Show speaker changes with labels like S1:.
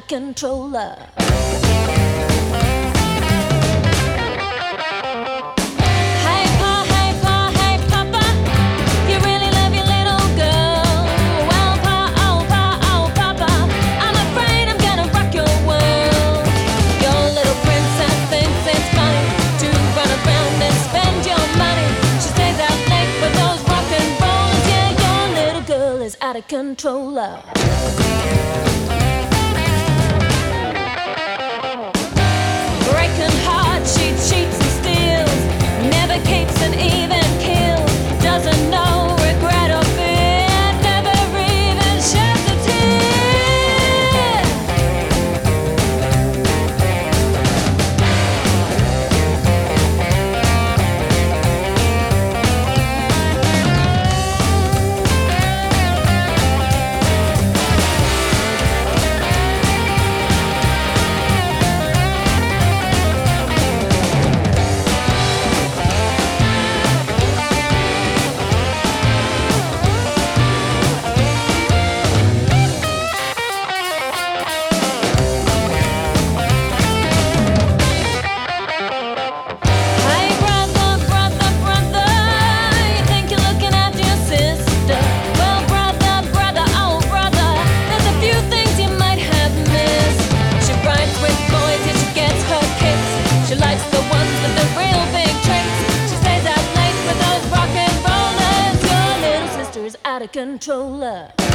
S1: of control. Out of control. Breaking heart, she cheats and steals, never keeps an even keel, doesn't know regret or fear, never even sheds a out of control.